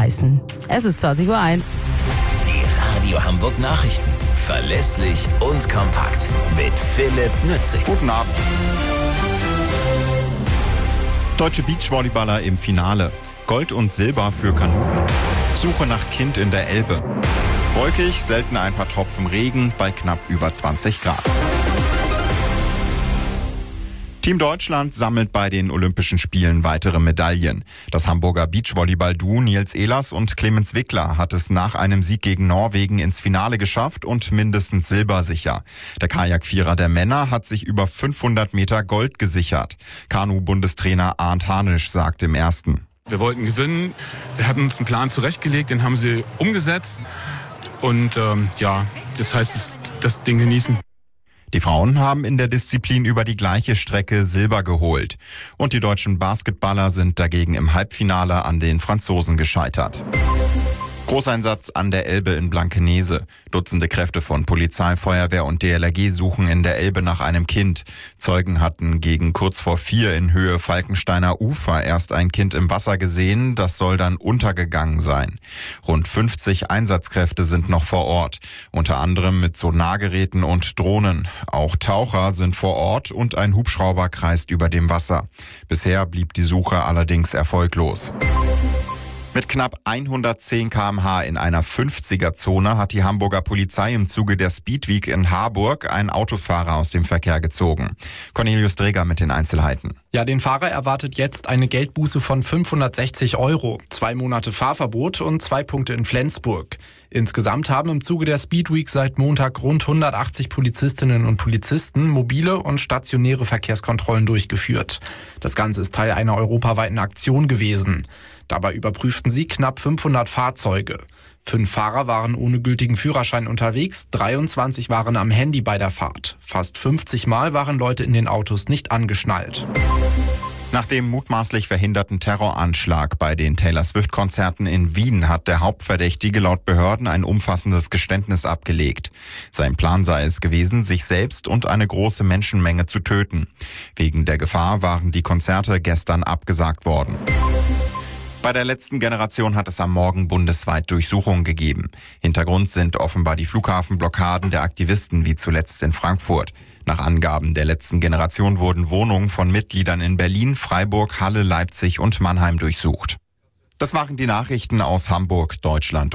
heißen. Es ist 20:01 Uhr. Die Radio Hamburg Nachrichten. Verlässlich und kompakt. Mit Philipp Nützig. Guten Abend. Deutsche Beachvolleyballer im Finale. Gold und Silber für Kanuten. Suche nach Kind in der Elbe. Wolkig, selten ein paar Tropfen Regen bei knapp über 20 Grad. Team Deutschland sammelt bei den Olympischen Spielen weitere Medaillen. Das Hamburger Beachvolleyball-Duo Nils Ehlers und Clemens Wickler hat es nach einem Sieg gegen Norwegen ins Finale geschafft und mindestens Silber sicher. Der Kajakvierer der Männer hat sich über 500 Meter Gold gesichert. Kanu-Bundestrainer Arndt Hanisch sagt im Ersten: Wir wollten gewinnen, wir hatten uns einen Plan zurechtgelegt, den haben sie umgesetzt und jetzt heißt es, das Ding genießen. Die Frauen haben in der Disziplin über die gleiche Strecke Silber geholt. Und die deutschen Basketballer sind dagegen im Halbfinale an den Franzosen gescheitert. Großeinsatz an der Elbe in Blankenese. Dutzende Kräfte von Polizei, Feuerwehr und DLRG suchen in der Elbe nach einem Kind. Zeugen hatten gegen kurz vor 4 in Höhe Falkensteiner Ufer erst ein Kind im Wasser gesehen. Das soll dann untergegangen sein. Rund 50 Einsatzkräfte sind noch vor Ort. Unter anderem mit Sonargeräten und Drohnen. Auch Taucher sind vor Ort und ein Hubschrauber kreist über dem Wasser. Bisher blieb die Suche allerdings erfolglos. Mit knapp 110 km/h in einer 50er-Zone hat die Hamburger Polizei im Zuge der Speedweek in Harburg einen Autofahrer aus dem Verkehr gezogen. Cornelius Dreger mit den Einzelheiten. Ja, den Fahrer erwartet jetzt eine Geldbuße von 560 €, 2 Monate Fahrverbot und 2 Punkte in Flensburg. Insgesamt haben im Zuge der Speedweek seit Montag rund 180 Polizistinnen und Polizisten mobile und stationäre Verkehrskontrollen durchgeführt. Das Ganze ist Teil einer europaweiten Aktion gewesen. Dabei überprüften sie knapp 500 Fahrzeuge. 5 Fahrer waren ohne gültigen Führerschein unterwegs, 23 waren am Handy bei der Fahrt. Fast 50 Mal waren Leute in den Autos nicht angeschnallt. Nach dem mutmaßlich verhinderten Terroranschlag bei den Taylor-Swift-Konzerten in Wien hat der Hauptverdächtige laut Behörden ein umfassendes Geständnis abgelegt. Sein Plan sei es gewesen, sich selbst und eine große Menschenmenge zu töten. Wegen der Gefahr waren die Konzerte gestern abgesagt worden. Bei der letzten Generation hat es am Morgen bundesweit Durchsuchungen gegeben. Hintergrund sind offenbar die Flughafenblockaden der Aktivisten, wie zuletzt in Frankfurt. Nach Angaben der letzten Generation wurden Wohnungen von Mitgliedern in Berlin, Freiburg, Halle, Leipzig und Mannheim durchsucht. Das waren die Nachrichten aus Hamburg, Deutschland